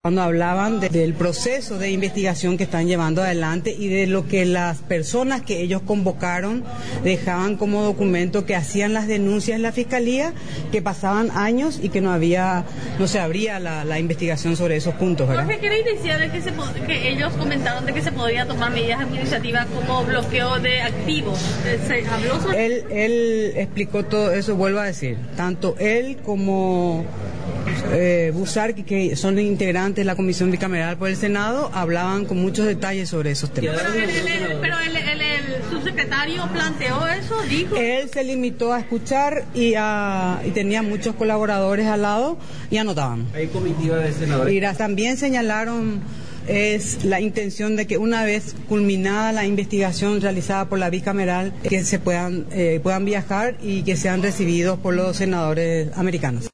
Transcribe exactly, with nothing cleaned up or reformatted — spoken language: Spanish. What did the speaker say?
Cuando hablaban de, del proceso de investigación que están llevando adelante y de lo que las personas que ellos convocaron dejaban como documento, que hacían las denuncias en la fiscalía, que pasaban años y que no había, no se abría la, la investigación sobre esos puntos, ¿verdad? Jorge, ¿qué decía de que, se, que ellos comentaron de que se podría tomar medidas administrativas como bloqueo de activos? ¿Se habló sobre él, él explicó todo eso, vuelvo a decir, tanto él como Eh, Busarqui, que son integrantes de la Comisión Bicameral por el Senado, hablaban con muchos detalles sobre esos temas. Pero el, el, el, pero el, el, el subsecretario planteó eso, dijo. Él se limitó a escuchar y, a, y tenía muchos colaboradores al lado y anotaban. Hay comitiva de senadores. Mira, también señalaron es la intención de que una vez culminada la investigación realizada por la bicameral, que se puedan, eh, puedan viajar y que sean recibidos por los senadores americanos.